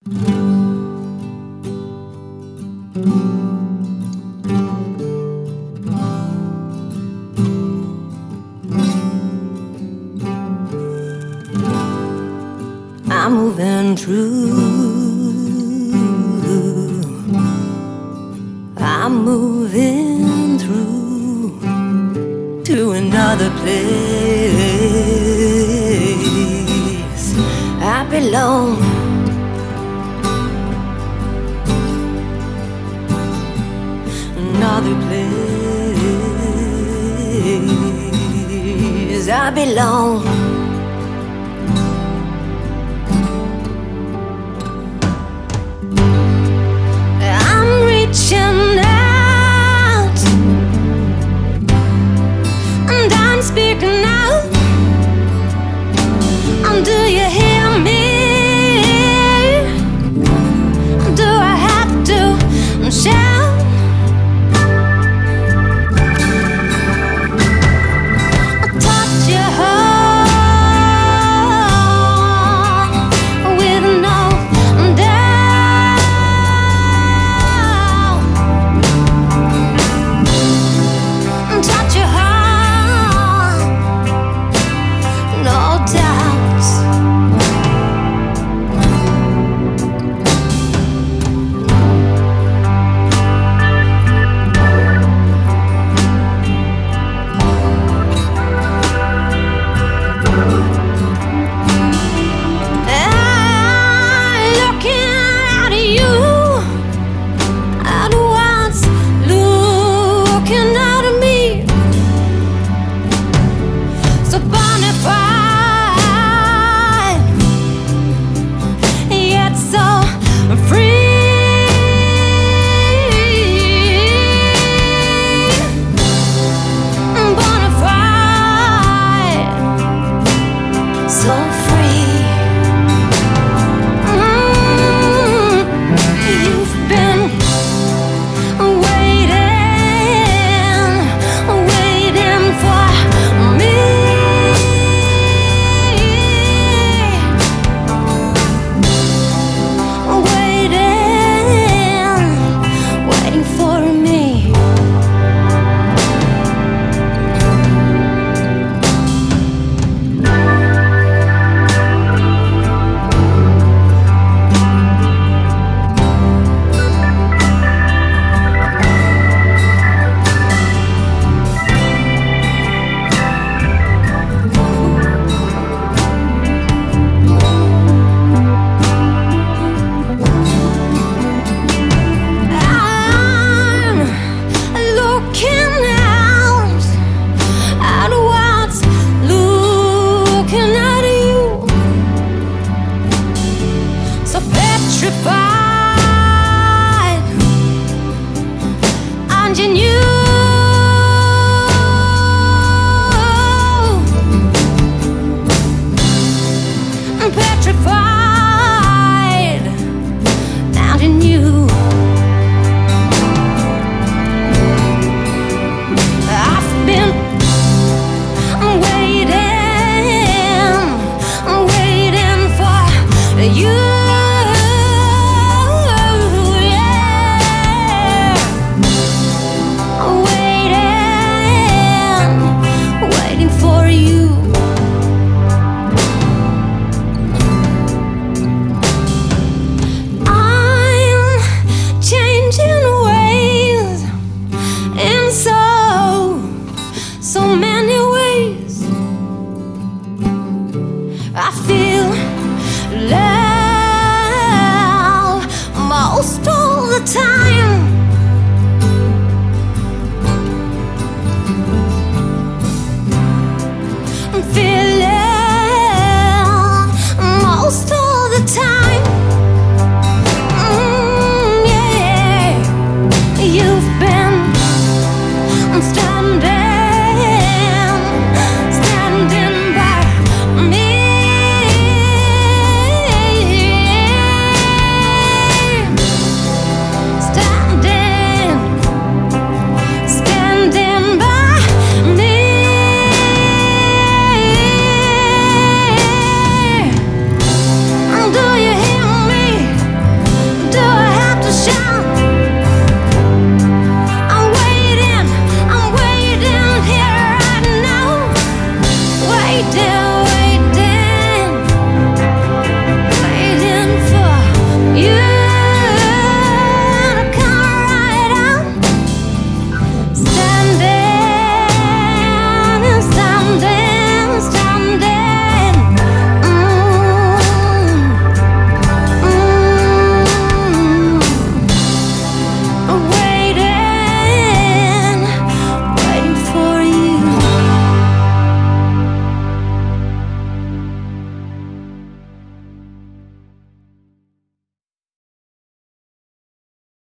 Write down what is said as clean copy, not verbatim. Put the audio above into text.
I'm moving through, I'm moving through to another place. I belong. Another place. I belong. Reaching out, and I'm speaking out. Do you hear me? Do I have to shout? Touch your heart with no doubt. Touch your heart, no doubts. Looking at you, at once looking out at me. So bonafide, yet so free. Bonafide, so free. You've been waiting for me. Waiting for me. I'm looking out at what's looking at you. So petrified, and you knew